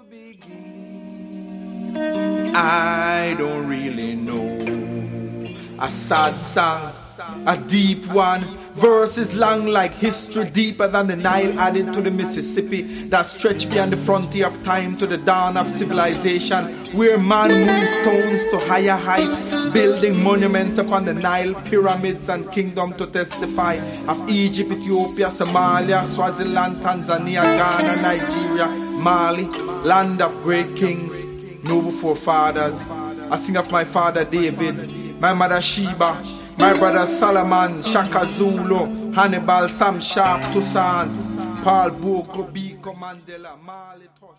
I don't really know. A sad song, a deep one. Verses long like history, deeper than the Nile added to the Mississippi, that stretch beyond the frontier of time to the dawn of civilization, where man moves stones to higher heights, building monuments upon the Nile, pyramids and kingdom to testify of Egypt, Ethiopia, Somalia, Swaziland, Tanzania, Ghana, Nigeria, Mali, land of great kings, noble forefathers. I sing of my father David, my mother Sheba, my brother Solomon, Shaka Zulu, Hannibal, Sam Sharp, Toussaint, Paul Boko, Biko, Mandela, Mali, Tosh.